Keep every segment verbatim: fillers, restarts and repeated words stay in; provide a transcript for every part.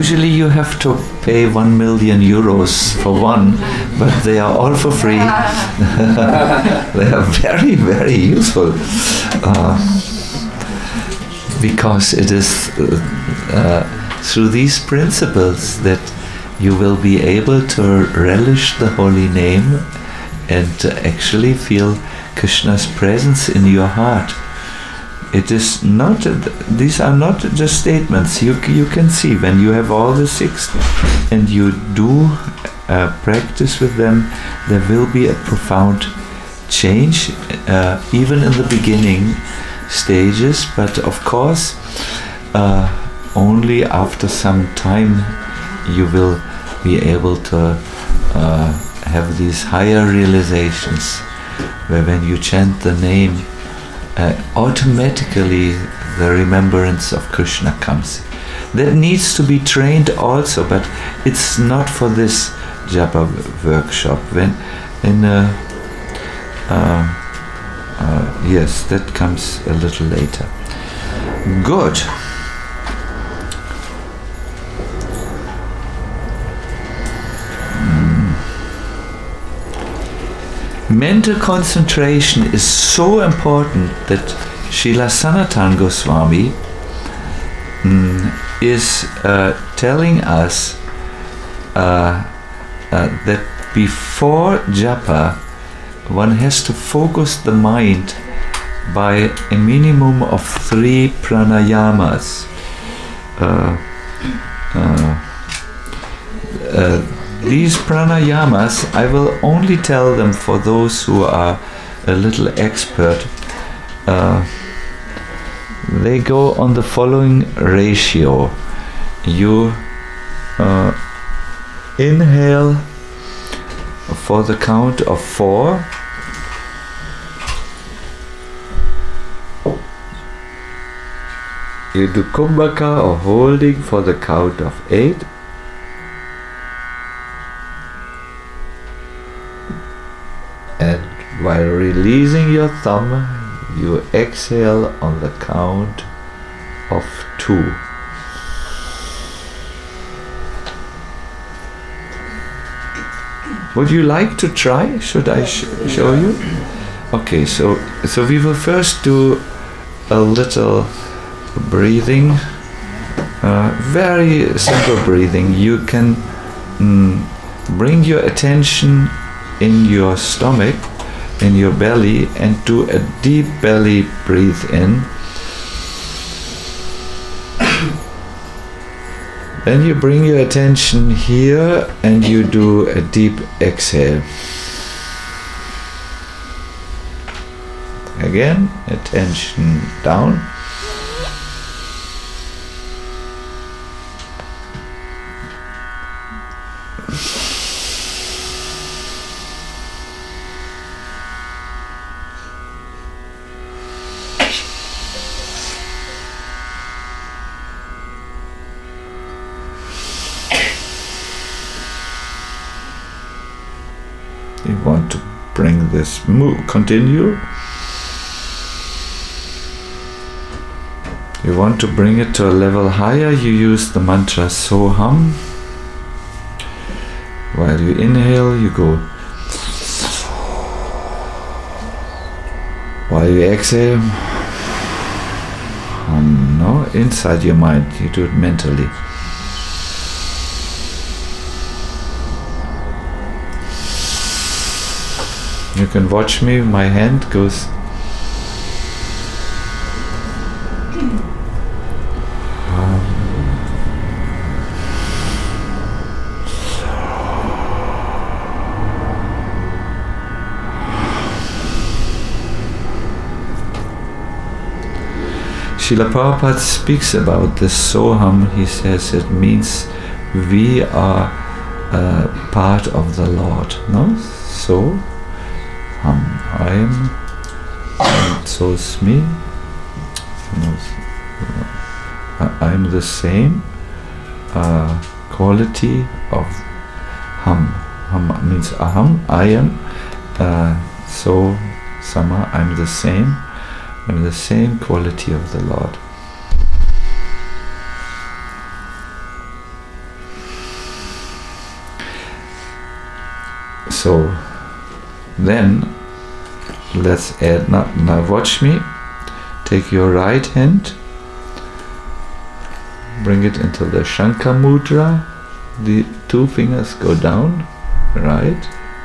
Usually you have to pay one million euros for one, but they are all for free. They are very, very useful. Uh, because it is uh, uh, through these principles that you will be able to relish the holy name and uh, actually feel Krishna's presence in your heart. It is not, uh, these are not just statements. You, you can see when you have all the six and you do uh, practice with them, there will be a profound change, uh, even in the beginning stages, but of course uh, only after some time you will be able to uh, have these higher realizations where when you chant the name, uh, automatically the remembrance of Krishna comes. That needs to be trained also, but it's not for this japa workshop. When in a, uh, uh, yes, that comes a little later. Good. Mental concentration is so important that Srila Sanatana Goswami mm, is uh, telling us uh, uh, that before japa one has to focus the mind by a minimum of three pranayamas. Uh, uh, uh, These pranayamas, I will only tell them for those who are a little expert. Uh, they go on the following ratio. You uh, inhale for the count of four. You do kumbhaka or holding for the count of eight. And while releasing your thumb, you exhale on the count of two. Would you like to try? Should I sh show you? Okay, so so we will first do a little breathing, uh, very simple breathing. You can mm, bring your attention in your stomach, in your belly, and do a deep belly breathe in. Then you bring your attention here and you do a deep exhale. Again, attention down. You want to bring this move, continue. You want to bring it to a level higher, you use the mantra Soham. While you inhale, you go. While you exhale, um, no, inside your mind, you do it mentally. You can watch me, my hand goes. Srila Prabhupada speaks about this Soham. He says it means we are uh, part of the Lord. No? So, hum, I am, and so is me. I am the same uh, quality of Hum. Hum means Aham, I am. Uh, so, Sama, I'm the same. I'm the same quality of the Lord. So then let's add, now, now watch me. Take your right hand, bring it into the Shankha Mudra. The two fingers go down, right?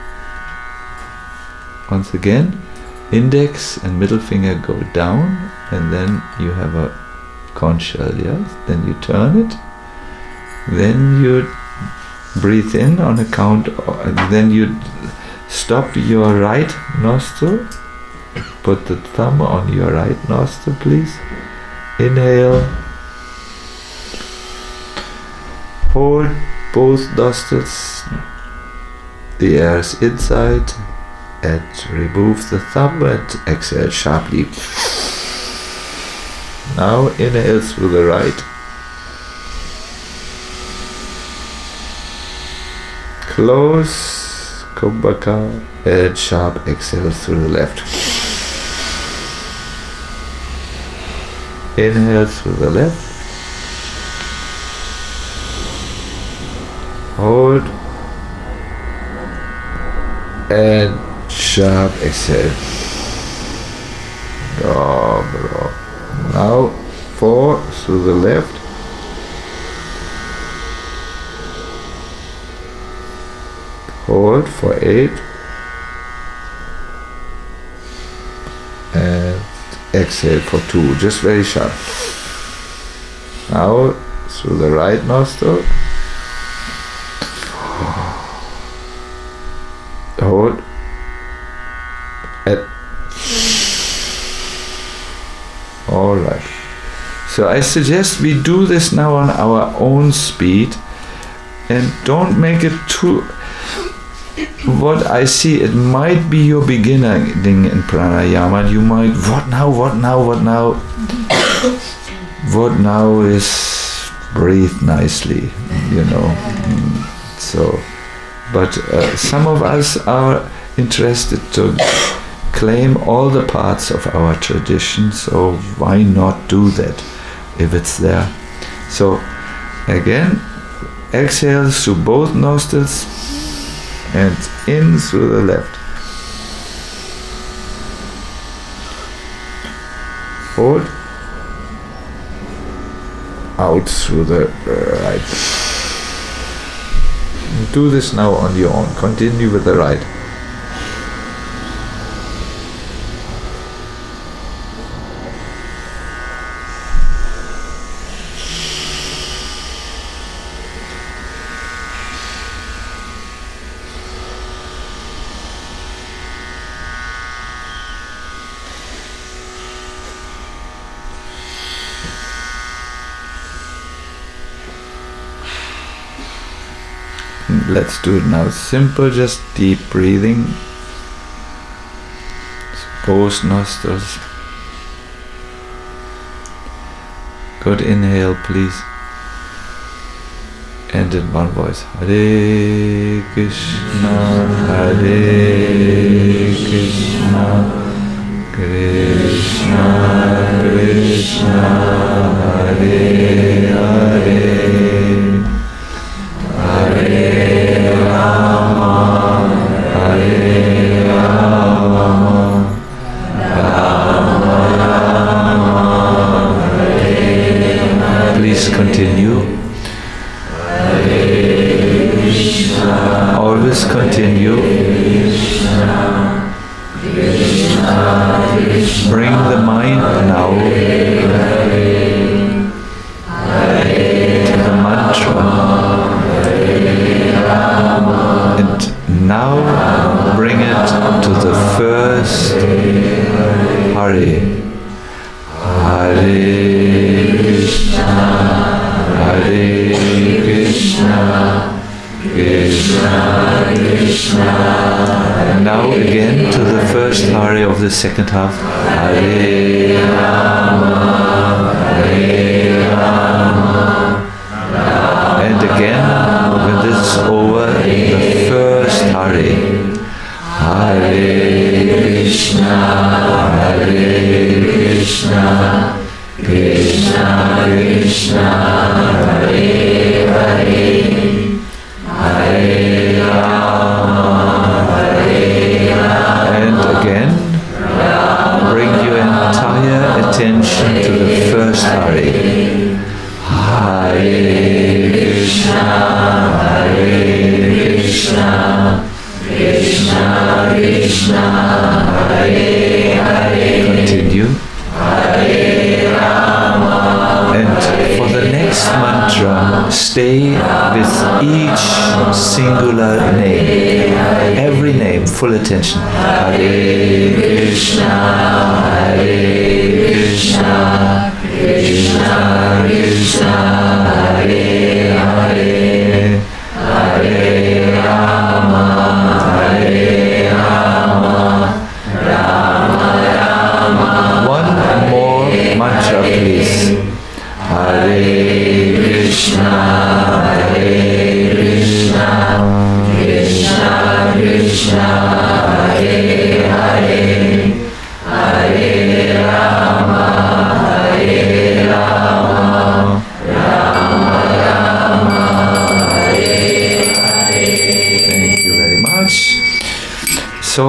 Once again, index and middle finger go down, and then you have a conch shell, yes? Then you turn it, then you breathe in on a count, then you stop your right nostril, put the thumb on your right nostril, please. Inhale, hold both nostrils, the air is inside, and remove the thumb and exhale sharply. Now inhale through the right, close Kumbhaka, and sharp exhale through the left. Inhale through the left, hold, and sharp exhale. Drop, drop. Now four through the left, hold for eight, and exhale for two, just very sharp. Now through the right nostril, hold, and all right. So I suggest we do this now on our own speed, and don't make it too. What I see, it might be your beginning in pranayama. You might, what now, what now, what now? What now is breathe nicely, you know. So, but uh, some of us are interested to claim all the parts of our tradition, so why not do that if it's there? So, again, exhale through both nostrils, and in through the left. Hold. Out through the right. Do this now on your own. Continue with the right. Let's do it now. Simple, just deep breathing. Both nostrils. Good inhale, please. And in one voice. Hare Krishna, Hare Krishna, Krishna Krishna, Hare Hare, Hare Rama, Hare Rama, Rama Rama, Hare Hare. Please continue. Hare Krishna. Always continue. Krishna, Krishna, Krishna. Bring the mind now to the mantra. And now bring it to the first Hare. Hare Krishna, Hare Krishna, Krishna Krishna. And now again to the first Hare of the second half. Hare Rama, Hare Rama, Rama. And again, when this is over, the first Hare. Hare Krishna, Hare Krishna, Krishna Krishna, Hare Hare, Hare Rama, Krishna, Hare Hare. Continue. Hare Rama. And for the next mantra, stay with each singular name. Every name, full attention. Hare Krishna, Hare Krishna, Krishna Krishna, Hare Hare, Hare Rama, Hare Rama, Rama Rama. One more mantra, please. Hare Krishna, Hare Krishna, Krishna Krishna, Hare Hare, Hare Rama, Hare Rama, Rama Rama, Hare Hare. Thank you very much. So,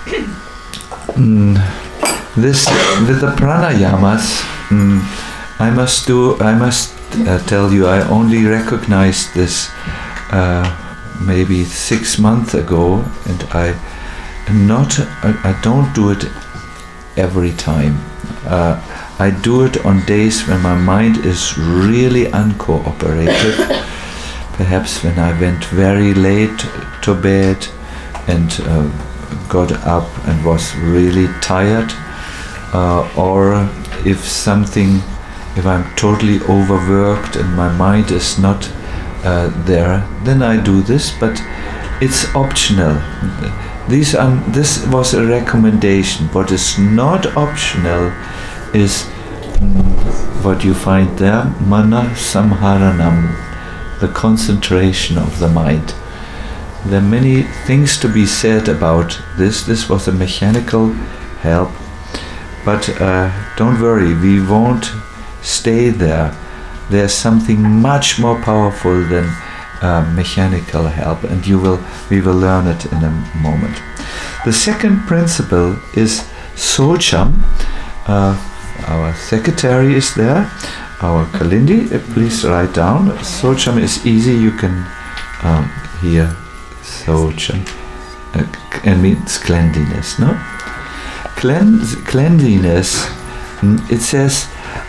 mm, this with the pranayamas, mm, I must do. I must uh, tell you. I only recognized this uh, maybe six months ago, and I not. I, I don't do it every time. Uh, I do it on days when my mind is really uncooperative. Perhaps when I went very late to bed and uh, got up and was really tired, uh, or if something. If I'm totally overworked and my mind is not uh, there, then I do this, but it's optional. These are, this was a recommendation. What is not optional is mm, what you find there, mana samharanam, the concentration of the mind. There are many things to be said about this. This was a mechanical help, but uh, don't worry, we won't stay there. There's something much more powerful than uh, mechanical help, and you will we will learn it in a moment. The second principle is Socham. Uh, our secretary is there. Our Kalindi, uh, please write down. Socham is easy. You can um, hear Socham. Uh, and means cleanliness, no? Cleanse, cleanliness. It says.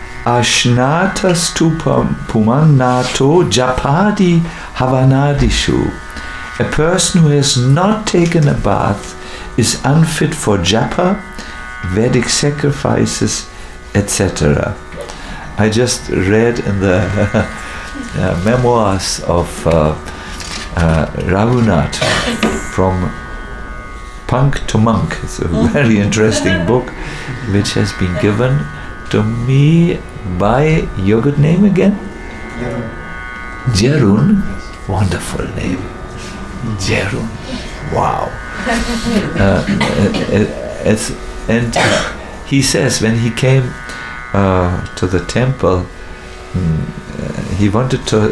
Ashnata stupam pumanato japadi havanadishu. A person who has not taken a bath is unfit for japa, Vedic sacrifices, et cetera. I just read in the uh, memoirs of uh, uh, Raghunath from Punk to Monk. It's a very interesting book which has been given to me by your good name again? Jarun. Jarun. Wonderful name. Jarun. Wow. uh, it's, and he says when he came uh, to the temple, mm, uh, he wanted to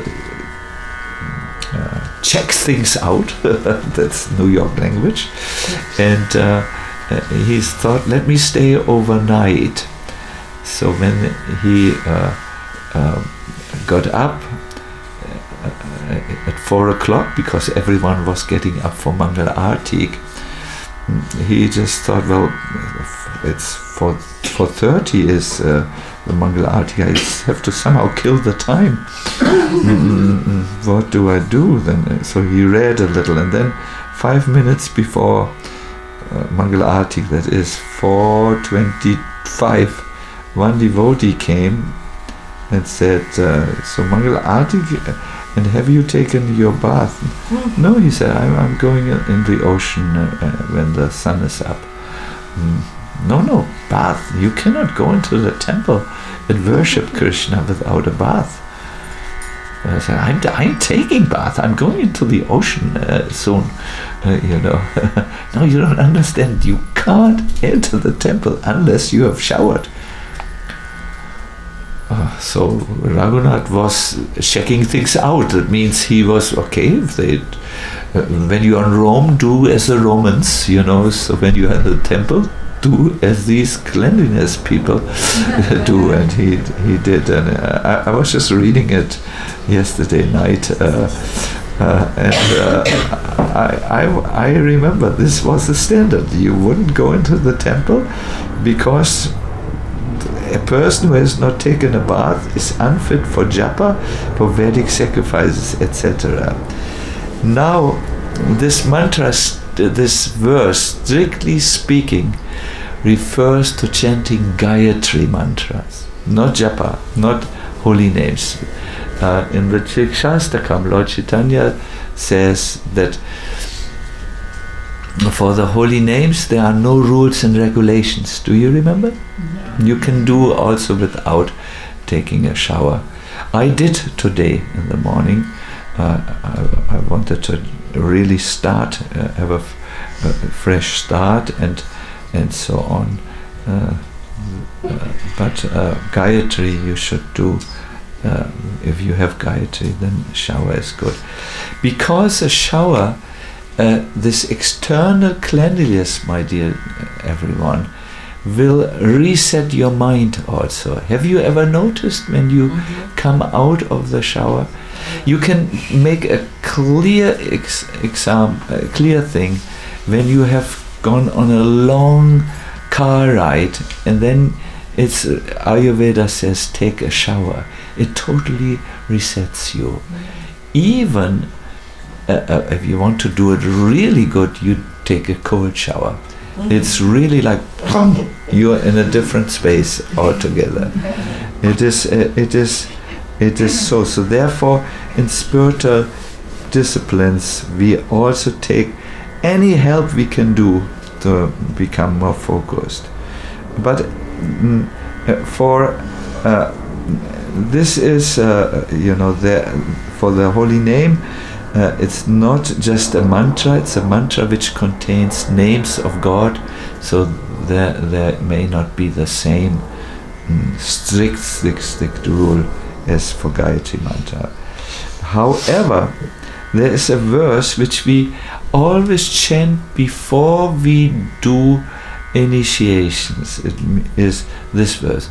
uh, check things out. That's New York language. And uh, he thought, let me stay overnight. So when he uh, uh, got up uh, at four o'clock, because everyone was getting up for Mangal Arati, he just thought, well, it's for four thirty is uh, the Mangal Arati. I have to somehow kill the time. mm, what do I do then? So he read a little, and then five minutes before uh, Mangal Arati, that is four twenty-five. One devotee came and said, uh, so Mangal Arati, and have you taken your bath? Mm. No, he said, I'm, I'm going in the ocean uh, when the sun is up. Mm. No, no, bath. You cannot go into the temple and worship Krishna without a bath. I said, I'm, I'm taking bath. I'm going into the ocean uh, soon, uh, you know. No, you don't understand. You can't enter the temple unless you have showered. Uh, so Raghunath was checking things out. That means he was okay. If they, uh, when you are in Rome, do as the Romans, you know. So when you are in the temple, do as these cleanliness people do, and he he did. And uh, I, I was just reading it yesterday night. Uh, Uh, and uh, I, I, I remember this was the standard. You wouldn't go into the temple because a person who has not taken a bath is unfit for japa, for Vedic sacrifices, et cetera. Now, this mantra, this verse, strictly speaking, refers to chanting Gayatri mantras, not japa, not holy names. Uh, in the Chikshastakam, Lord Chaitanya says that for the holy names there are no rules and regulations. Do you remember? No. You can do also without taking a shower. I did today in the morning. Uh, I, I wanted to really start, uh, have a, f- a fresh start and and so on. Uh, uh, but uh, Gayatri you should do. Uh, if you have Gayatri, then shower is good. Because a shower, uh, this external cleanliness, my dear everyone, will reset your mind also. Have you ever noticed when you mm-hmm. come out of the shower, you can make a clear ex- exam, a clear thing when you have gone on a long car ride and then it's uh, Ayurveda says take a shower. It totally resets you. Mm-hmm. Even uh, uh, if you want to do it really good, you take a cold shower. Mm-hmm. It's really like you're in a different space altogether. It is. Uh, it is. It is so. So therefore, in spiritual disciplines, we also take any help we can do to become more focused. But mm, uh, for uh, this is, uh, you know, the, for the holy name, uh, it's not just a mantra, it's a mantra which contains names of God, so there, there may not be the same mm, strict, strict, strict rule as for Gayatri mantra. However, there is a verse which we always chant before we do initiations. It is this verse.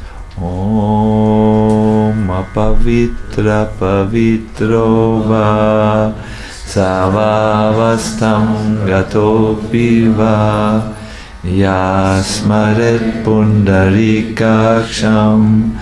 Om apavitra pavitro va savavastam gatopi va yasmaret pundarikaksham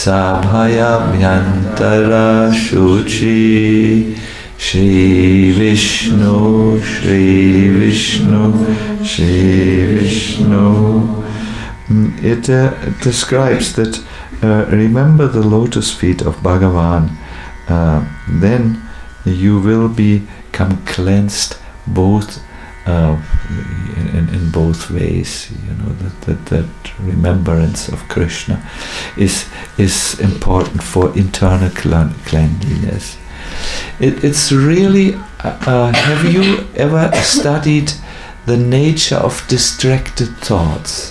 sabhayabhyantara shuchi Shri Vishnu, Shri Vishnu, Shri Vishnu. It uh, describes that uh, remember the lotus feet of Bhagavan, uh, then you will become cleansed both uh, in, in both ways. You know that, that that remembrance of Krishna is is important for internal cleanliness. It, it's really. Uh, have you ever studied the nature of distracted thoughts?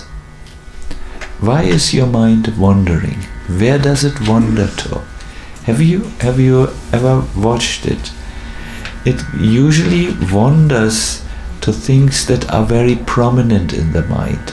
Why is your mind wandering? Where does it wander to? Have you have you ever watched it? It usually wanders to things that are very prominent in the mind.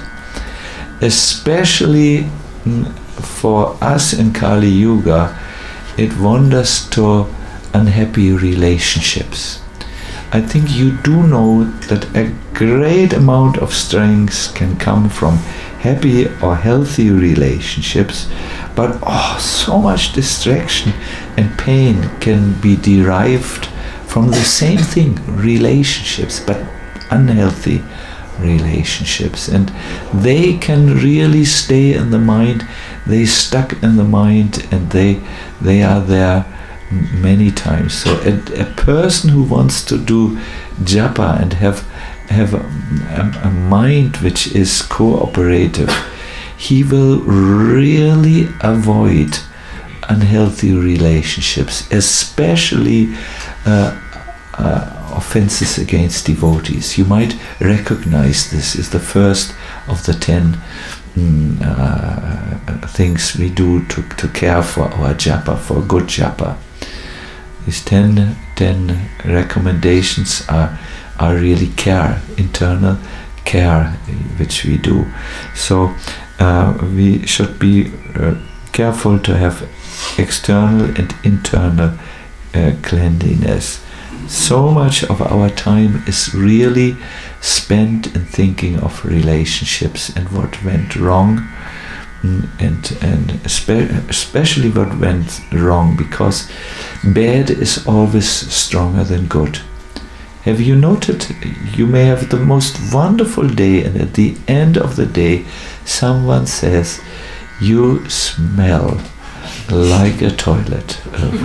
Especially for us in Kali Yuga, it wanders to unhappy relationships. I think you do know that a great amount of strength can come from happy or healthy relationships, but oh, so much distraction and pain can be derived from the same thing, relationships, but unhealthy relationships. And they can really stay in the mind, they stuck in the mind, and they they are there many times. So a, a person who wants to do japa and have have a, a, a mind which is cooperative, he will really avoid unhealthy relationships, especially uh, uh, offenses against devotees. You might recognize this is the first of the ten mm, uh, things we do to, to care for our japa, for good japa. These ten, ten recommendations are are really care, internal care, which we do. So uh, we should be uh, careful to have external and internal uh, cleanliness. so much of our time is really spent in thinking of relationships and what went wrong, and and spe- especially what went wrong, because bad is always stronger than good. Have you noted, you may have the most wonderful day, and at the end of the day someone says, you smell like a toilet.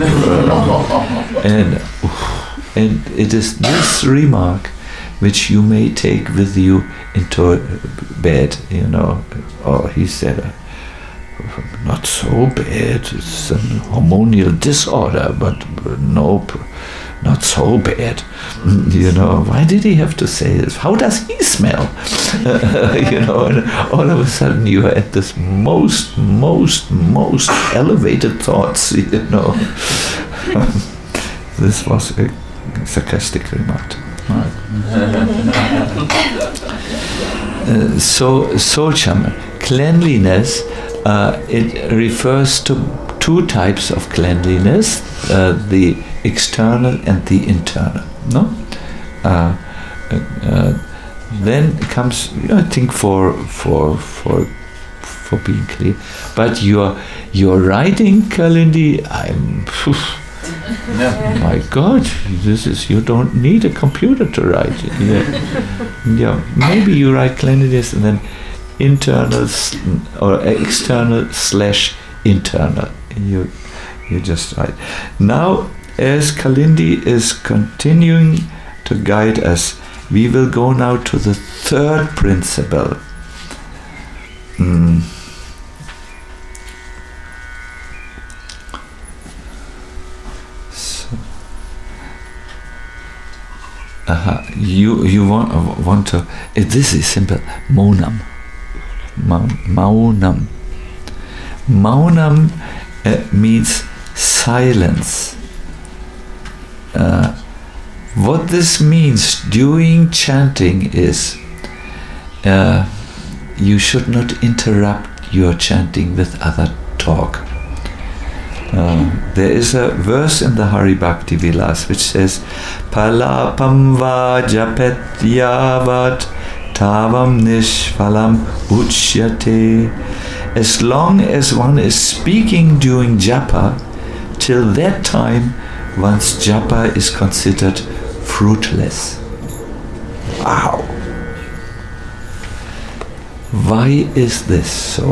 and and it is this remark which you may take with you into bed, you know. Oh, he said, uh, not so bad, it's an hormonal disorder, but uh, nope, not so bad. You know, why did he have to say this? How does he smell? You know, and all of a sudden you are at this most, most, most elevated thoughts, you know. This was a sarcastic remark. uh, so, Socham, cleanliness, uh, it refers to two types of cleanliness, uh, the external and the internal. No? Uh, uh, then comes, I think, for for for for being clear. But your your writing, Kalindi, I'm. Phew, no. My God, this is, you don't need a computer to write. Yeah, yeah. Maybe you write cleanliness and then internal or external slash internal. You you just write. Now, as Kalindi is continuing to guide us, we will go now to the third principle. Mm. So, uh, you you want uh, want to? Uh, this is simple. Maunam. Ma- Maunam. Maunam uh, means silence. Uh, what this means during chanting is uh, you should not interrupt your chanting with other talk. Uh, there is a verse in the Hari Bhakti Vilas which says, Palapam va japet yavat tavam nishphalam uchyate. As long as one is speaking during japa, till that time one's japa is considered fruitless. Wow! Why is this so?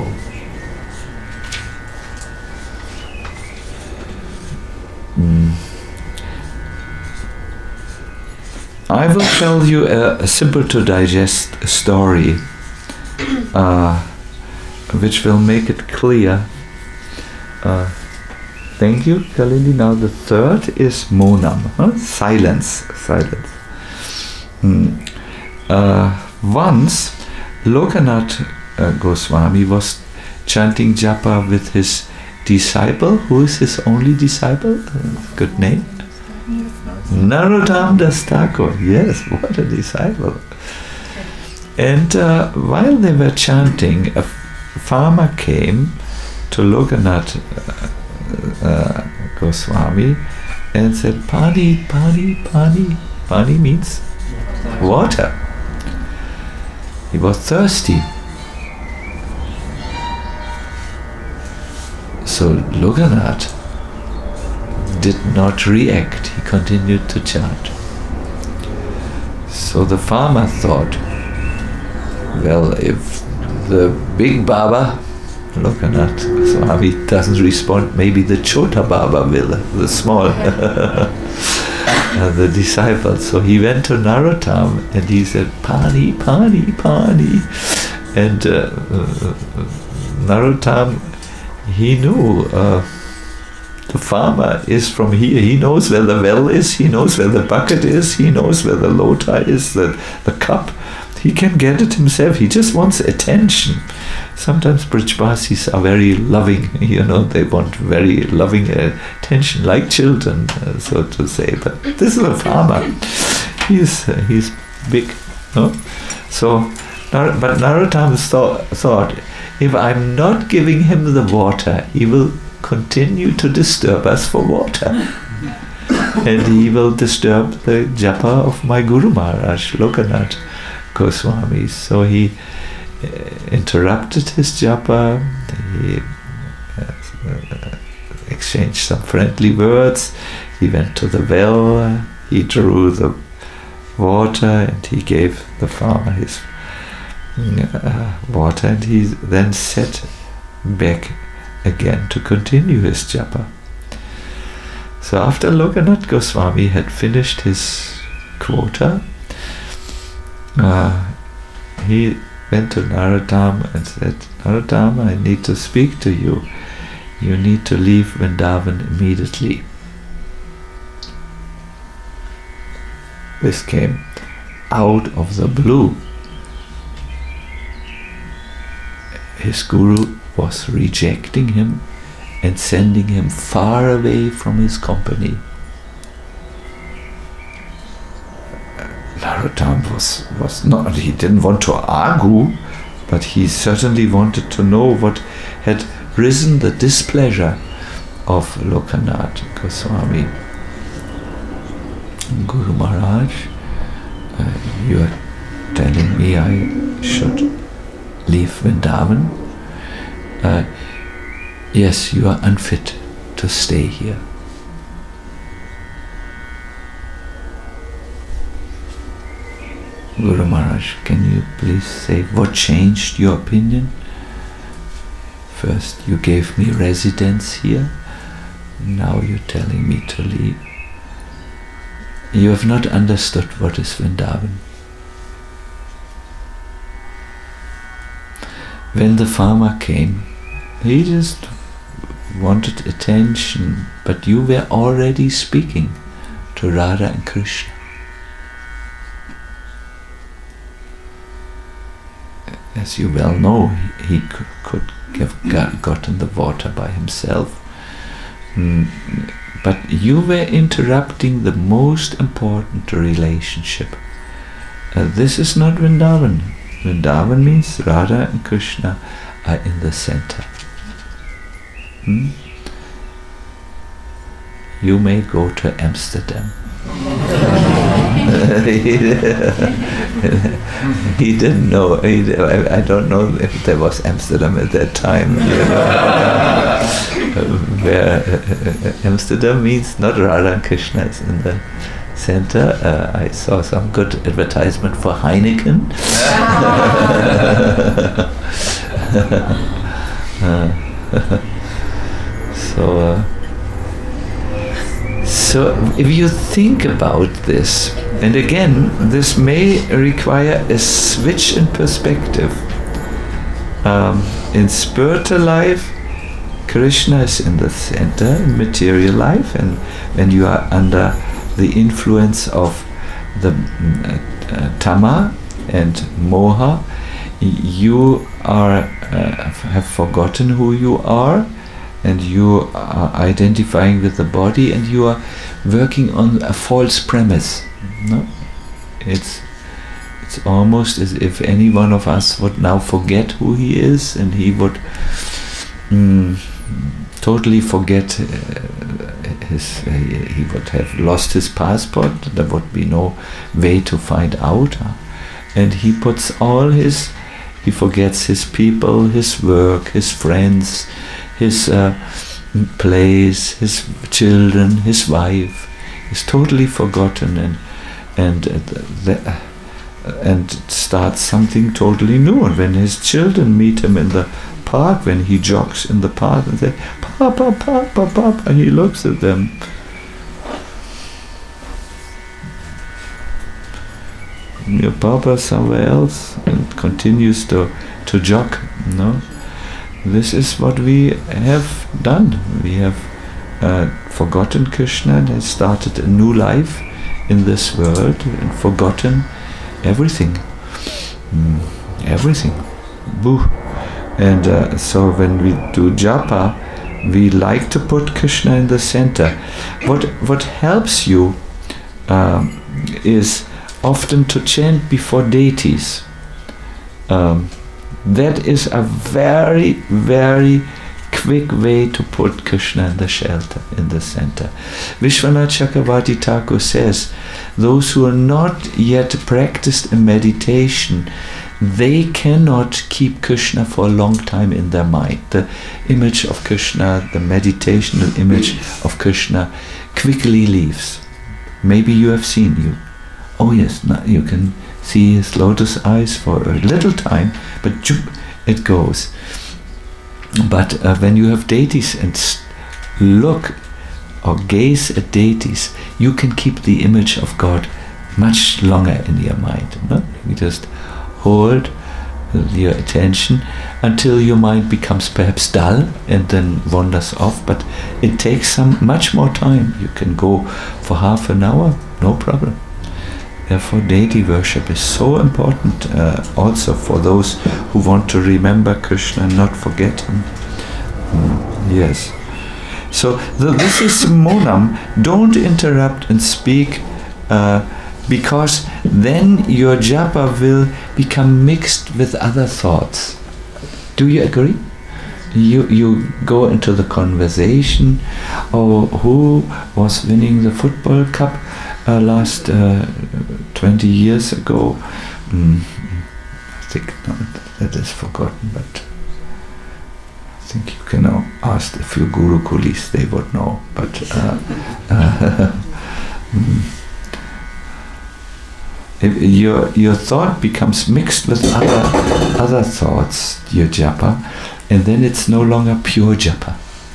Mm. I will tell you a, a simple to digest story uh, which will make it clear. Uh, Thank you, Kalindi. Now the third is Maunam, huh? silence. Silence. Hmm. Uh, once, Lokanath uh, Goswami was chanting japa with his disciple. Who is his only disciple? Uh, good name? Narottam Das Thakur. Yes, what a disciple. And uh, while they were chanting, a farmer came to Lokanath uh, Uh, Goswami and said, Pani, Pani, Pani. Pani means water. He was thirsty. So Lokanath did not react. He continued to chant. So the farmer thought, well, if the big Baba Lokanath Swami doesn't respond, maybe the Chota Baba will, the small, uh, the disciple. So he went to Narottam and he said, Pani, Pani, Pani. And uh, uh, Narottam, he knew uh, the farmer is from here. He knows where the well is, he knows where the bucket is, he knows where the lota is, the, the cup. He can get it himself. He just wants attention. Sometimes Brajbasis are very loving, you know, they want very loving attention, like children, uh, so to say. But this is a farmer. He's uh, he's big, no? So, but Narottam thought, thought, if I'm not giving him the water, he will continue to disturb us for water. and he will disturb the japa of my Guru Maharaj, Lokanath Goswami. So he uh, interrupted his japa, he uh, exchanged some friendly words, he went to the well, he drew the water, and he gave the farmer his uh, water, and he then sat back again to continue his japa. So after Lokanath Goswami had finished his quota, uh, he went to Narottama and said, Narottama, I need to speak to you. You need to leave Vrindavan immediately. This came out of the blue. His guru was rejecting him and sending him far away from his company. Narottama was, was not, he didn't want to argue, but he certainly wanted to know what had risen the displeasure of Lokanath Goswami. Guru Maharaj, uh, you are telling me I should leave Vrindavan? Uh, yes, you are unfit to stay here. Guru Maharaj, can you please say what changed your opinion? First you gave me residence here, now you're telling me to leave. You have not understood what is Vrindavan. When the farmer came, he just wanted attention, but you were already speaking to Radha and Krishna. As you well know, he, he could have got, gotten the water by himself. Mm, but you were interrupting the most important relationship. Uh, this is not Vrindavan. Vrindavan means Radha and Krishna are in the center. Hmm? You may go to Amsterdam. He didn't know. He, I, I don't know if there was Amsterdam at that time. You know, where uh, Amsterdam means not Radha and Krishna is in the center. Uh, I saw some good advertisement for Heineken. uh, so. Uh, So if you think about this, and again, this may require a switch in perspective. Um, in spiritual life, Krishna is in the center, in material life, and when you are under the influence of the uh, uh, Tama and Moha, you are uh, have forgotten who you are, and you are identifying with the body, and you are working on a false premise. No? It's it's almost as if any one of us would now forget who he is, and he would mm, totally forget uh, his. Uh, he would have lost his passport. There would be no way to find out, huh? And he puts all his. He forgets his people, his work, his friends, his uh, place, his children, his wife. Is totally forgotten, and and uh, the, uh, and starts something totally new. And when his children meet him in the park, when he jogs in the park, and say, "Papa, Papa, Papa," he looks at them. Your Papa somewhere else, and continues to to jog. No. This is what we have done. We have uh, forgotten Krishna and has started a new life in this world and forgotten everything. Mm, everything. Boo. And uh, so when we do japa, we like to put Krishna in the center. What, what helps you um, is often to chant before deities. Um, That is a very, very quick way to put Krishna in the shelter, in the center. Vishwanath Chakravarti Thakur says, those who are not yet practiced in meditation, they cannot keep Krishna for a long time in their mind. The image of Krishna, the meditational image of Krishna quickly leaves. Maybe you have seen you. Oh yes, now you can see his lotus eyes for a little time, but jump, it goes. But uh, when you have deities and st- look or gaze at deities, you can keep the image of God much longer in your mind. No? You just hold your attention until your mind becomes perhaps dull and then wanders off, but it takes some much more time. You can go for half an hour, no problem. Therefore, deity worship is so important, uh, also for those who want to remember Krishna and not forget him. Mm, yes. So the, this is Monam. Don't interrupt and speak, uh, because then your japa will become mixed with other thoughts. Do you agree? You you go into the conversation. Oh, who was winning the football cup uh, last uh, twenty years ago? Mm, I think no, that is forgotten, but I think you can now ask a few Guru Kulis, they would know. But uh, uh, mm, if your your thought becomes mixed with other other thoughts, your japa, and then it's no longer pure japa.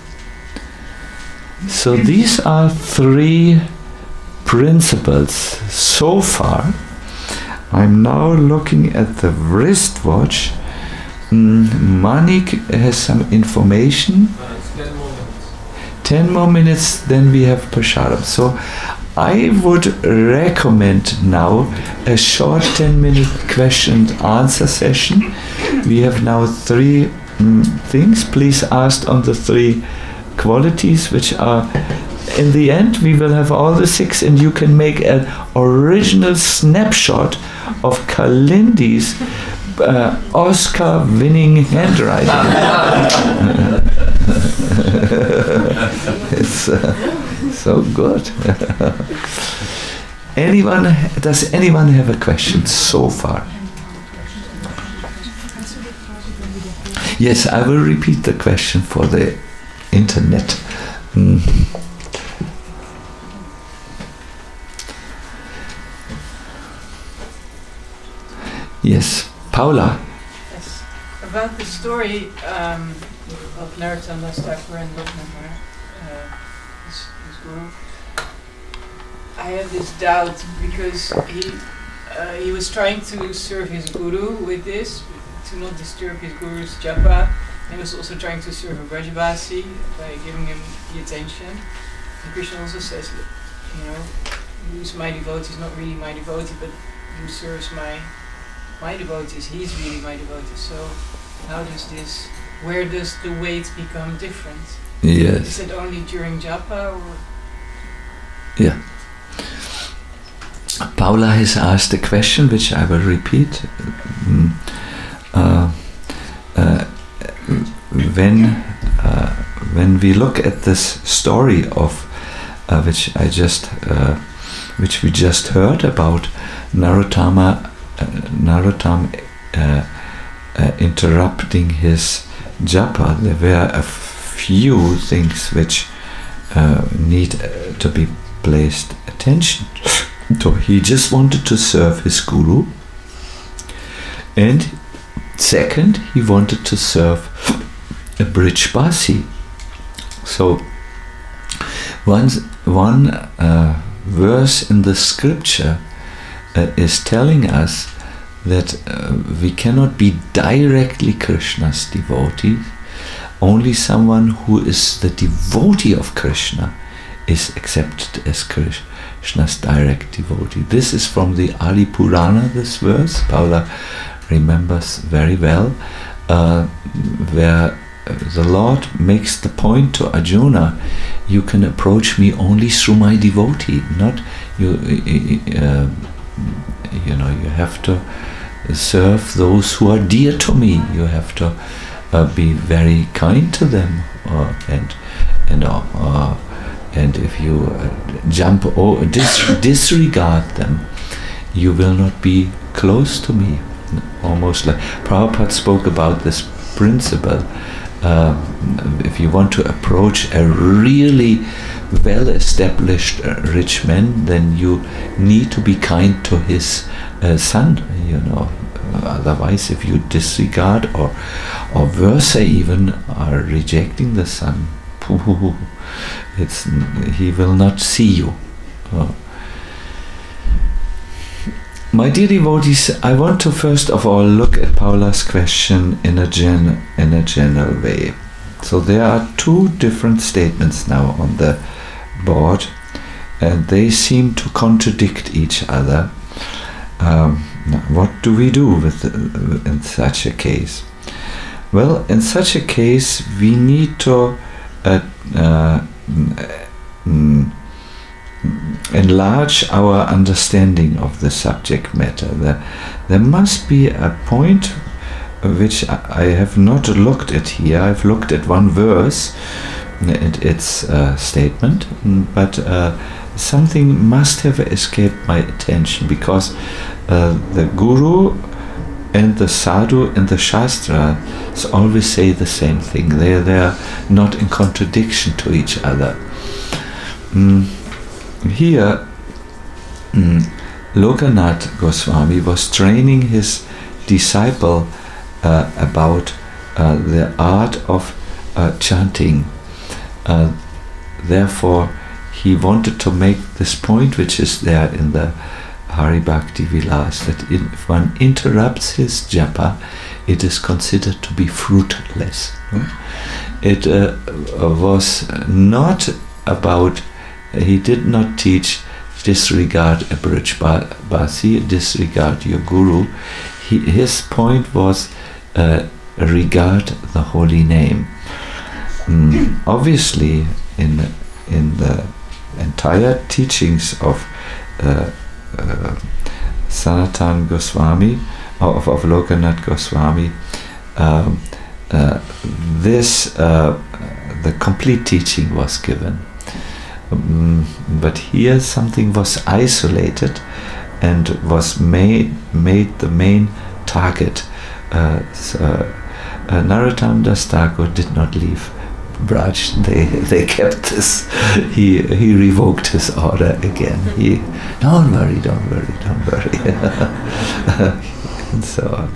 So these are three principles so far. I'm now looking at the wristwatch. Mm, Manik has some information. Uh, it's ten more minutes. Ten more minutes, then we have Prashadam. So I would recommend now a short ten minute question and answer session. We have now three mm, things. Please ask on the three qualities, which are, in the end we will have all the six, and you can make an original snapshot of Kalindi's uh, Oscar winning handwriting. It's uh, so good. Anyone, does anyone have a question so far? Yes, I will repeat the question for the internet. Mm. Yes, Paula. Yes, about the story um, of Narottama Thakur and Loknath, uh, his, his guru. I have this doubt because he uh, he was trying to serve his guru with this, to not disturb his guru's japa. He was also trying to serve a Brajabasi by giving him the attention. And Krishna also says, you know, who's my devotee is not really my devotee, but who serves my my devotees, he's really my devotee. So how does this, where does the weight become different? Yes. Is it only during japa or? Yeah. Paula has asked a question which I will repeat. Mm. Uh, uh, when uh, when we look at this story of uh, which I just uh, which we just heard about Narottama uh, Narottam uh, uh, interrupting his japa, there were a few things which uh, need uh, to be placed attention to. He just wanted to serve his guru, and second, he wanted to serve a Brijbasi. So one, one uh, verse in the scripture uh, is telling us that uh, we cannot be directly Krishna's devotee. Only someone who is the devotee of Krishna is accepted as Krishna's direct devotee. This is from the Ali Purana, this verse. Paula remembers very well, uh, where the Lord makes the point to Arjuna: you can approach me only through my devotee, not you. Uh, you know, you have to serve those who are dear to me. You have to uh, be very kind to them, uh, and you know, uh, and if you uh, jump or dis- disregard them, you will not be close to me. Almost like Prabhupada spoke about this principle. Uh, if you want to approach a really well-established uh, rich man, then you need to be kind to his uh, son, you know. Otherwise, if you disregard or or worse even are rejecting the son, it's he will not see you. Uh, My dear devotees, I want to first of all look at Paula's question in a gen in a general way. So there are two different statements now on the board, and they seem to contradict each other. Um, what do we do with uh, in such a case? Well, in such a case, we need to uh, uh, mm, enlarge our understanding of the subject matter. There, there must be a point which I have not looked at here. I've looked at one verse, and its uh, statement, but uh, something must have escaped my attention, because uh, the Guru and the Sadhu and the Shastra always say the same thing. They they are not in contradiction to each other. Mm. Here, mm, Lokanath Goswami was training his disciple uh, about uh, the art of uh, chanting. Uh, therefore, he wanted to make this point, which is there in the Hari Bhakti Vilas, that in, if one interrupts his japa, it is considered to be fruitless. It uh, was not about. He did not teach disregard a Brajbasi, disregard your guru. He, his point was uh, regard the holy name. Mm, obviously, in in the entire teachings of uh, uh, Sanatan Goswami, of, of Lokanath Goswami, um, uh, this uh, the complete teaching was given. Um, but here something was isolated and was made made the main target. Uh, so, uh, Narottam Das Thakur did not leave Braj. They they kept this. He he revoked his order again. He don't worry, don't worry, don't worry, and so on.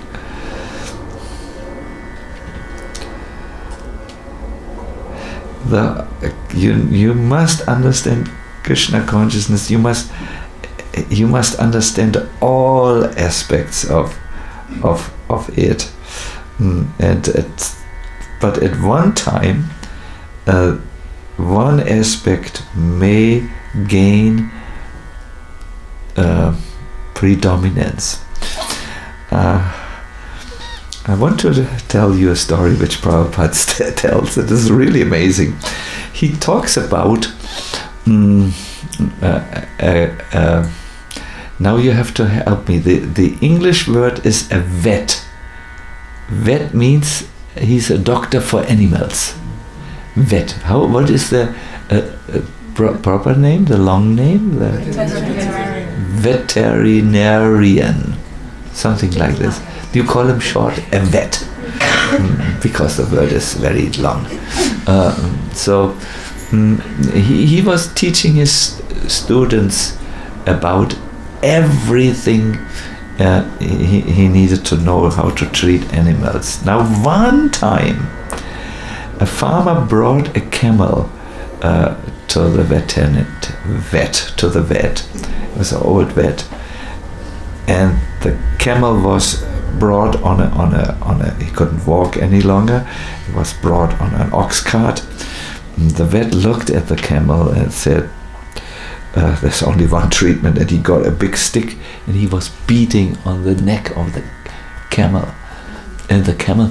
The, you you must understand Krishna consciousness. You must you must understand all aspects of of of it, mm, and at, but at one time, uh, one aspect may gain uh, predominance. Uh, I want to tell you a story which Prabhupada st- tells. It is really amazing. He talks about um, uh, uh, uh, now you have to help me. The, the English word is a vet. Vet means he's a doctor for animals. Vet. How? What is the uh, uh, pro- proper name? The long name? The veterinarian. Veterinarian. Something like this. You call him short a vet, mm, because the word is very long. Uh, so mm, he, he was teaching his students about everything uh, he, he needed to know how to treat animals. Now, one time, a farmer brought a camel uh, to the veterinarian, vet to the vet. It was an old vet, and the camel was brought on a on a on a he couldn't walk any longer. He was brought on an ox cart. The vet looked at the camel and said, uh, there's only one treatment, and he got a big stick and he was beating on the neck of the camel, and the camel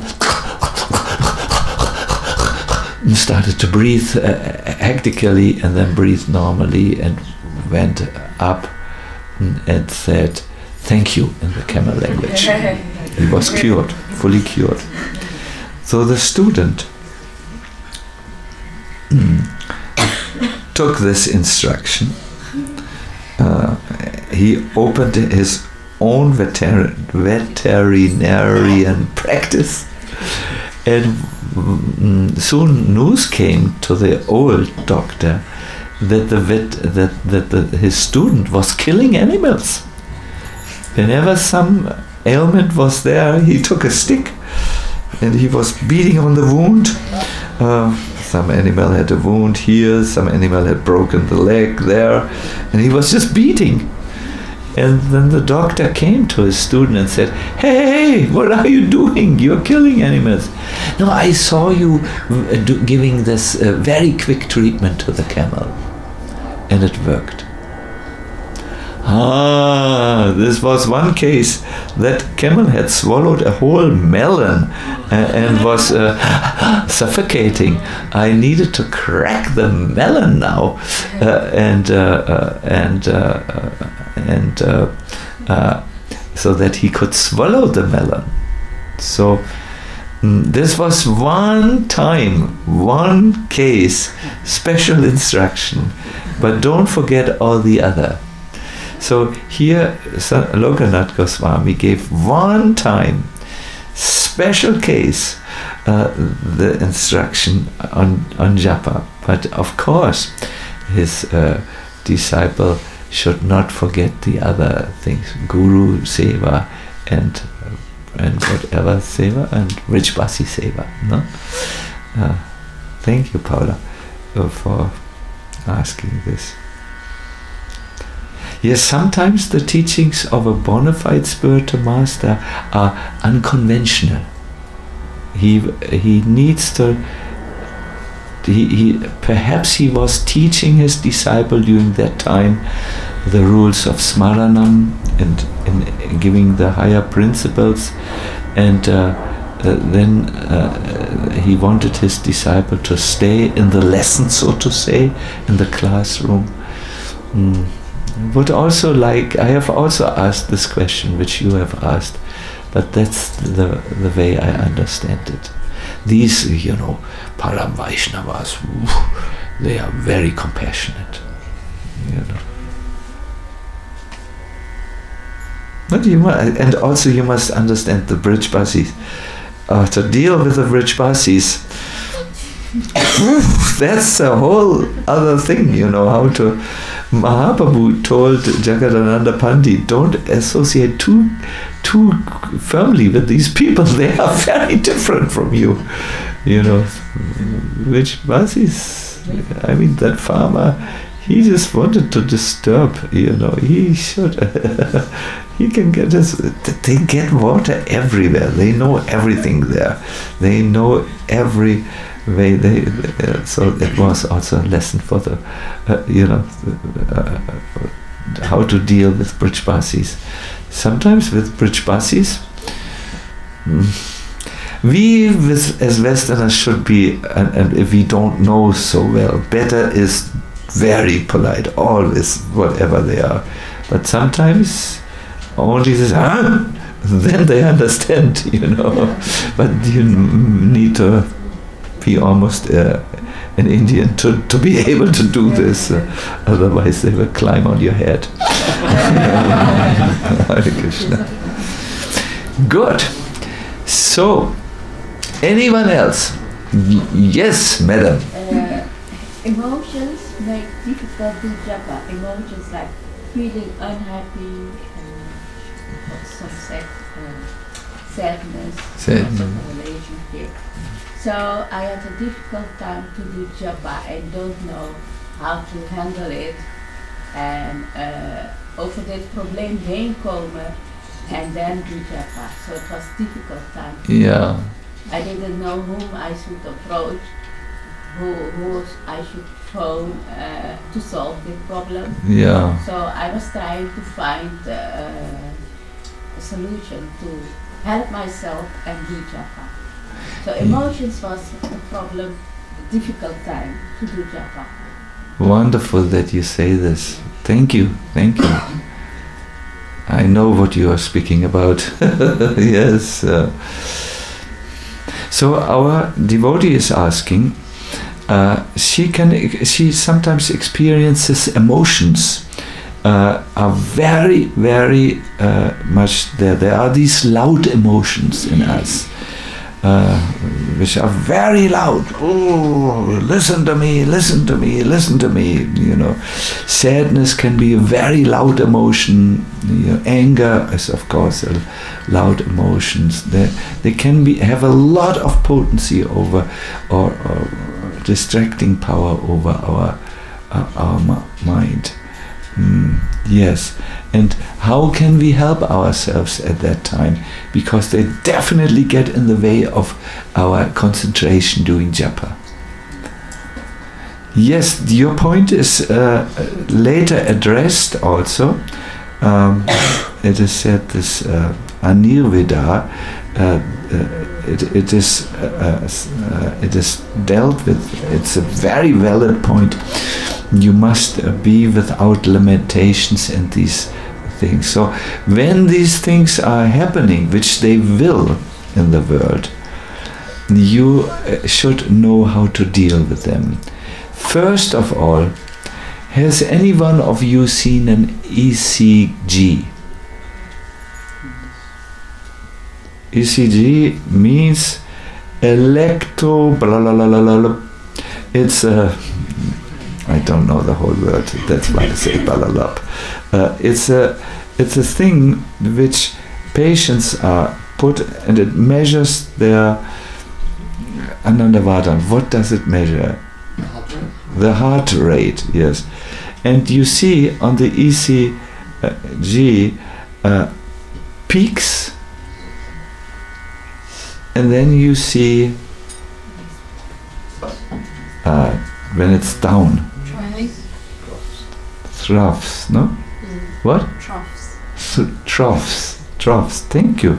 started to breathe uh, hectically and then breathe normally and went up and said thank you in the camel language. He was cured, fully cured. So the student took this instruction. Uh, he opened his own veter- veterinarian practice, and mm, soon news came to the old doctor that the vet that that the, his student was killing animals. Whenever some ailment was there, he took a stick and he was beating on the wound. Uh, some animal had a wound here, some animal had broken the leg there, and he was just beating. And then the doctor came to his student and said, "Hey, what are you doing? You're killing animals." "No, I saw you uh, do, giving this uh, very quick treatment to the camel." And it worked. Ah, this was one case. That camel had swallowed a whole melon uh, and was uh, suffocating. I needed to crack the melon now, uh, and uh, uh, and uh, uh, and uh, uh, so that he could swallow the melon. So mm, this was one time, one case, special instruction. But don't forget all the other. So here, Lokanath Goswami gave one time, special case, uh, the instruction on, on japa. But of course, his uh, disciple should not forget the other things, Guru Seva and and whatever Seva and Vrijbasi Seva. No? Uh, thank you, Paula, uh, for asking this. Yes, sometimes the teachings of a bona fide spiritual master are unconventional. He he needs to. He, he perhaps he was teaching his disciple during that time the rules of smaranam and in giving the higher principles, and uh, uh, then uh, he wanted his disciple to stay in the lesson, so to say, in the classroom. Mm. Would also like, I have also asked this question, which you have asked, but that's the the way I understand it. These, you know, Param Vaishnavas, they are very compassionate, you know. But you must, and also you must understand the Vrijbasis. Uh, to deal with the Vrijbasis, that's a whole other thing, you know, how to. Mahaprabhu told Jagadananda Pandit, don't associate too too firmly with these people. They are very different from you, you know. Which Vasis, I mean, that farmer, he just wanted to disturb, you know. He should, he can get his, they get water everywhere. They know everything there. They know every way they, uh, so it was also a lesson for the, uh, you know, uh, how to deal with Vrijbasis. Sometimes with Vrijbasis, we with, as Westerners should be, and, and if we don't know so well, better is very polite, always, whatever they are. But sometimes only this, ah, then they understand, you know. But you need to be almost uh, an Indian to, to be able to do this, uh, otherwise they will climb on your head. Hare Krishna. Good. So, anyone else? Y- yes, madam. Uh, emotions make difficult to japa. Emotions like feeling unhappy and some sad, uh, sadness, Sadness. some relationship. So I had a difficult time to do japa and don't know how to handle it. En uh, over dit probleem heen komen and then do japa. So it was difficult time. Yeah. I didn't know whom I should approach, who, who I should phone uh, to solve this problem. Yeah. So I was trying to find uh, a solution to help myself and do japa. So emotions was a problem, a difficult time to do japa. Wonderful that you say this. Thank you, thank you. I know what you are speaking about. Yes. Uh, So our devotee is asking, uh, she can, she sometimes experiences emotions, uh, are very, very uh, much there. There are these loud emotions in us, uh, which are very loud. Oh, listen to me, listen to me, listen to me. You know, sadness can be a very loud emotion. You know, anger is, of course, a loud emotions. They they can be have a lot of potency over, or, or distracting power over our uh, our mind. Mm, yes, and how can we help ourselves at that time? Because they definitely get in the way of our concentration doing japa. Yes, your point is uh, later addressed also. Um, it is said this uh, Anirveda, uh, uh, it, it is uh, uh, it is dealt with. It's a very valid point. You must uh, be without limitations in these things. So when these things are happening, which they will in the world, you uh, should know how to deal with them. First of all, has any one of you seen an E C G? E C G means electro blah, blah, blah, blah, blah. It's a, I don't know the whole word, that's why I say blah, blah, blah. Uh, it's a it's a thing which patients are put, and it measures their Anandavardhan. What does it measure? The heart rate, yes. And you see on the E C G uh, peaks, and then you see uh, when it's down. Troughs, no? Mm. What? Troughs. Th- troughs. Troughs. Thank you.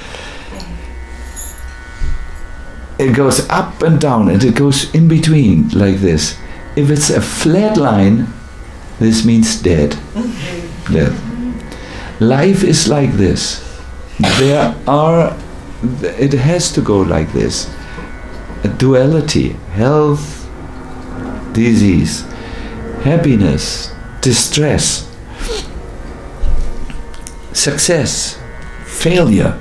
It goes up and down, and it goes in between like this. If it's a flat line, this means dead. Dead. Life is like this. There are, it has to go like this. A duality, health, disease, happiness, distress, success, failure.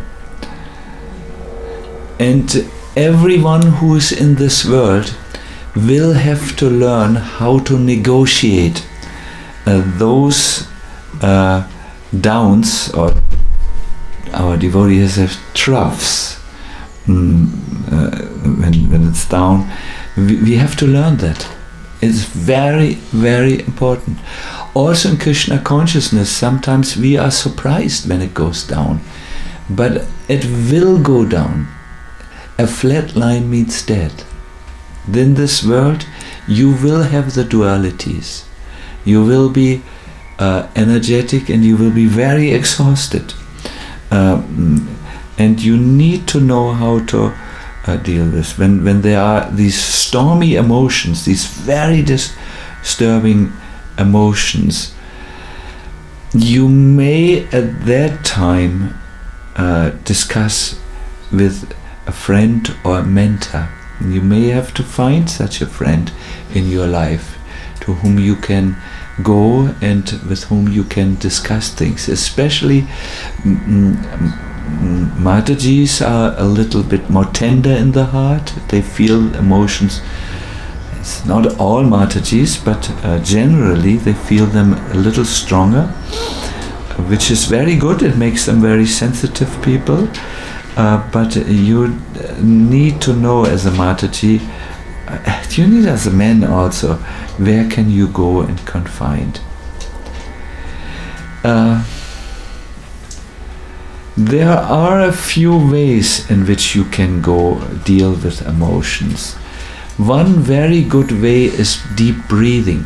And everyone who is in this world will have to learn how to negotiate uh, those uh, downs, or our devotees have troughs. Mm, uh, when, when it's down, we, we have to learn that. It's very, very important. Also in Krishna consciousness, sometimes we are surprised when it goes down, but it will go down. A flat line means dead. In this world, you will have the dualities. You will be uh, energetic, and you will be very exhausted. Um, and you need to know how to uh, deal with this. When, when there are these stormy emotions, these very dis- disturbing emotions, you may at that time uh, discuss with a friend or a mentor. You may have to find such a friend in your life to whom you can go and with whom you can discuss things. Especially mm, mm, Matajis are a little bit more tender in the heart. They feel emotions. It's not all Matajis, but uh, generally they feel them a little stronger, which is very good. It makes them very sensitive people. Uh, but you need to know as a Mataji, uh, you need as a man also, where can you go and confide. Uh, there are a few ways in which you can go deal with emotions. One very good way is deep breathing.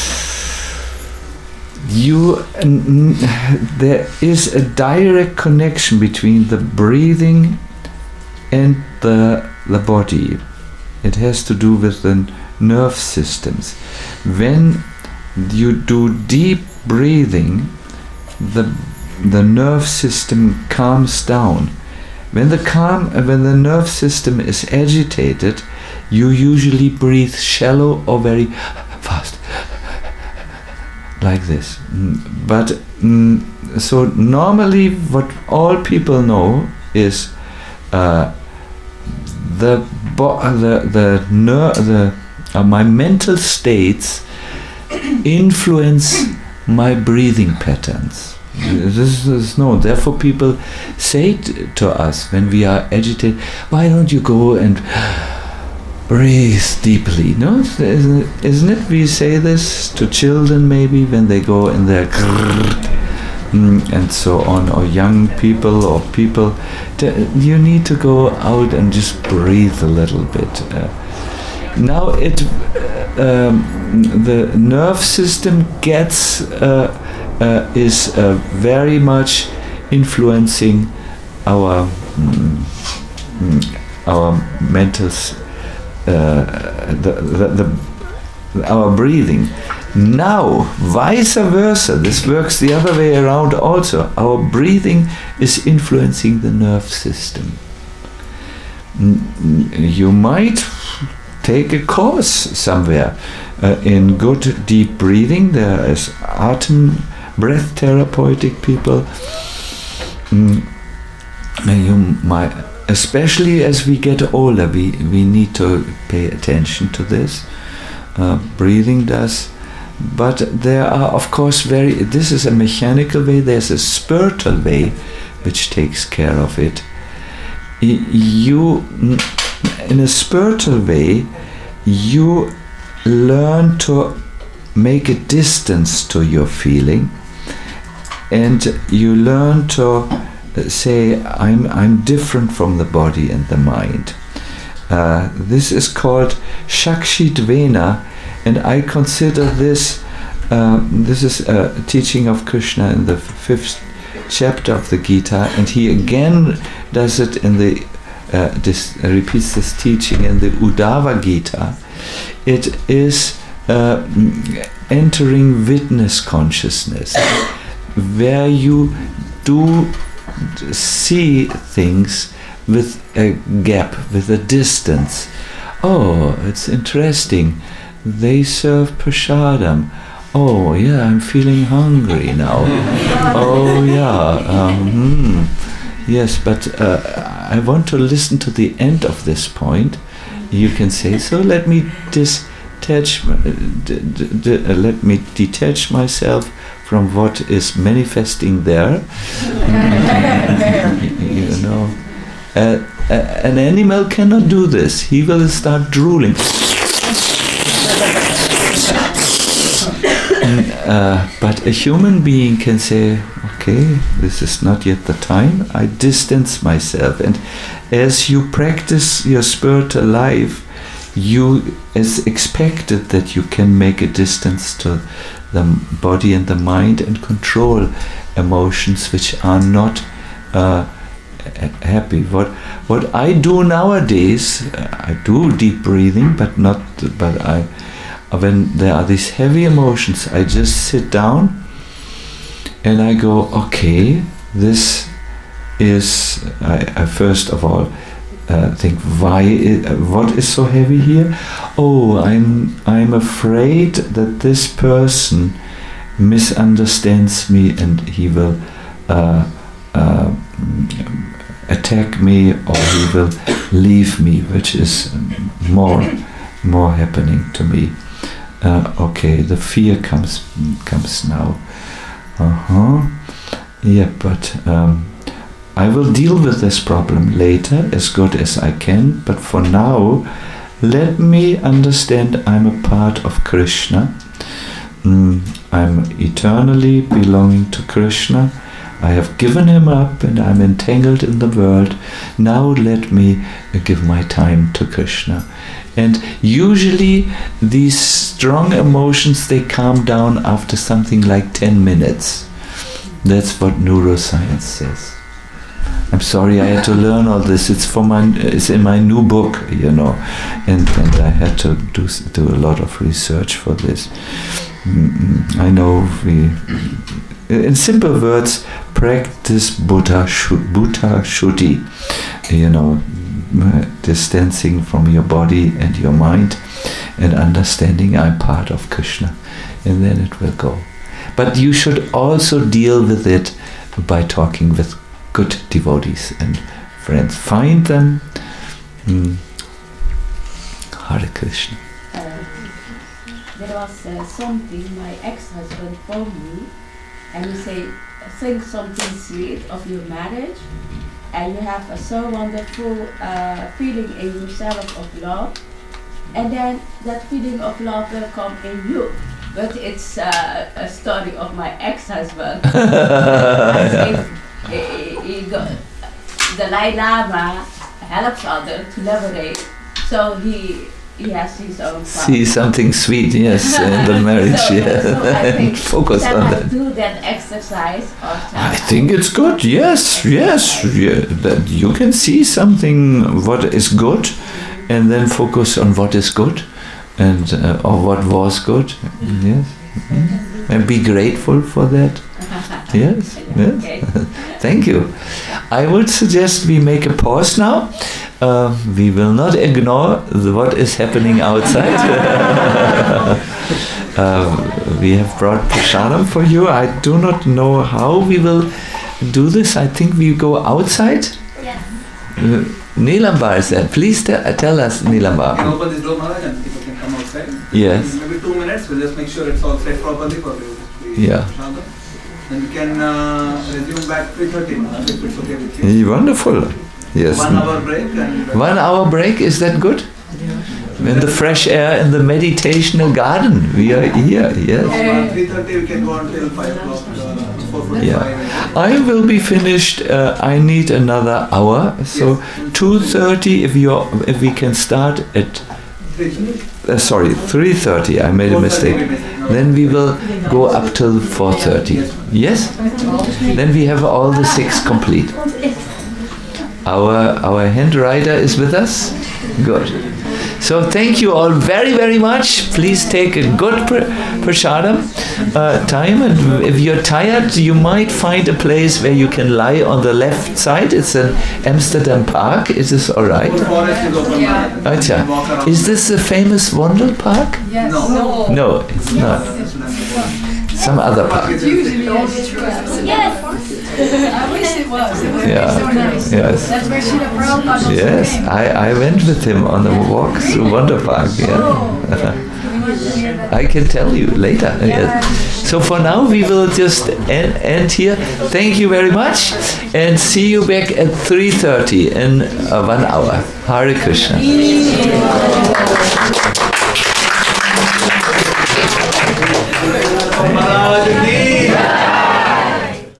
You, n- n- there is a direct connection between the breathing and the the body. It has to do with the nerve systems. When you do deep breathing, the the nerve system calms down. when the calm, uh, when the nerve system is agitated, you usually breathe shallow or very fast, like this. Mm, but mm, so normally, what all people know is uh, the bo- the the ner- the uh, my mental states influence my breathing patterns. This is known. Therefore, people say t- to us when we are agitated, "Why don't you go and breathe deeply?" No, isn't it, isn't it? We say this to children maybe when they go in their and so on, or young people or people. You need to go out and just breathe a little bit. Uh, now it, uh, um, the nerve system gets uh, uh, is uh, very much influencing our mm, our mental. Uh, the, the, the, our breathing. Now, vice versa, this works the other way around also. Our breathing is influencing the nerve system. You might take a course somewhere uh, in good deep breathing. There is Atem breath therapeutic people. Mm, you might. Especially as we get older, we, we need to pay attention to this. Uh, breathing does. But there are, of course, very, this is a mechanical way, there's a spiritual way which takes care of it. You, in a spiritual way, you learn to make a distance to your feeling, and you learn to say, I'm I'm different from the body and the mind. Uh, this is called Shakshidvena, and I consider this, uh, this is a teaching of Krishna in the fifth chapter of the Gita, and he again does it in the, uh, this, uh, repeats this teaching in the Uddhava Gita. It is uh, entering witness consciousness, where you do see things with a gap, with a distance. Oh, it's interesting. They serve prasadam. Oh, yeah, I'm feeling hungry now. Oh, yeah. Um, hmm. Yes, but uh, I want to listen to the end of this point. You can say, so let me detach, uh, d- d- d- uh, let me detach myself from what is manifesting there. You know, uh, uh, an animal cannot do this. He will start drooling. uh, but a human being can say, okay, this is not yet the time. I distance myself. And as you practice your spiritual life, you is expected that you can make a distance to the body and the mind and control emotions which are not uh, happy. What what I do nowadays, uh, I do deep breathing, but not. But I, when there are these heavy emotions, I just sit down and I go, okay, this is. I, I first of all. Uh, think why is, uh, what is so heavy here? Oh, I'm I'm afraid that this person misunderstands me and he will uh, uh, attack me, or he will leave me, which is more more happening to me. Uh, okay, the fear comes comes now. Uh huh. Yeah, but. Um, I will deal with this problem later as good as I can, but for now, let me understand I'm a part of Krishna. Mm, I'm eternally belonging to Krishna. I have given him up and I'm entangled in the world. Now let me give my time to Krishna. And usually these strong emotions, they calm down after something like ten minutes. That's what neuroscience says. I'm sorry I had to learn all this. It's for my, it's in my new book, you know, and and I had to do do a lot of research for this. Mm, I know we, in simple words, practice Buddha shu- Buddha Shuddhi, you know, distancing from your body and your mind, and understanding I'm part of Krishna, and then it will go. But you should also deal with it by talking with good devotees and friends. Find them. Mm. Hare Krishna. Uh, there was uh, something my ex-husband told me, and he say, think something sweet of your marriage, and you have a so wonderful uh, feeling in yourself of love, and then that feeling of love will come in you. But it's uh, a story of my ex-husband. I think he, he got, the Dalai Lama helps others to liberate, so he he has his own part. See something sweet, yes, in the marriage, so, yeah. so I think Focus that on I that. do that exercise. Or I think it's good, yes, yes. Yeah, that you can see something what is good, and then focus on what is good, and uh, or what was good. Yes, mm. And be grateful for that. Yes, yes. Okay. Thank you. I would suggest we make a pause now. Uh, we will not ignore the, what is happening outside. uh, we have brought prasadam for you. I do not know how we will do this. I think we go outside. Yes. Uh, Nilambar is there. Please te- tell us, Nilambar. Can open this door, Maharaj, and people can come outside. Yes. In maybe two minutes, we'll just make sure it's all set properly for you. Yeah. And we can uh, resume back three thirty, if it's okay with you. Wonderful. Yes. One hour break. And One hour break, is that good? In the fresh air, in the meditational garden. We are here, yes. From three thirty we can go until five o'clock, uh, four forty-five. Yeah. I will be finished, uh, I need another hour. So two thirty, if you if we can start at, uh, sorry, three thirty, I made a mistake. Then we will go up till four thirty. Yes? Then we have all the six complete. Our our handwriter is with us? Good. So thank you all very, very much. Please take a good pr- prasadam uh, time, and if you're tired, you might find a place where you can lie on the left side. It's an Amsterdam Park. It is all right. The forest is open. Yeah. Maharaj. You can walk Acha. around. Is this the famous Wandel Park? Yes. No. No, it's not. Some other park. Usually yes. Yes. I wish it was. It would Yeah. be so nice. Yes. That's where Srila Prabhupada also Yes, came. I, I went with him on a walk through Wonder Park. Yeah. I can tell you later. Yes. So for now we will just end, end here. Thank you very much, and see you back at three thirty in uh, one hour. Hare Krishna.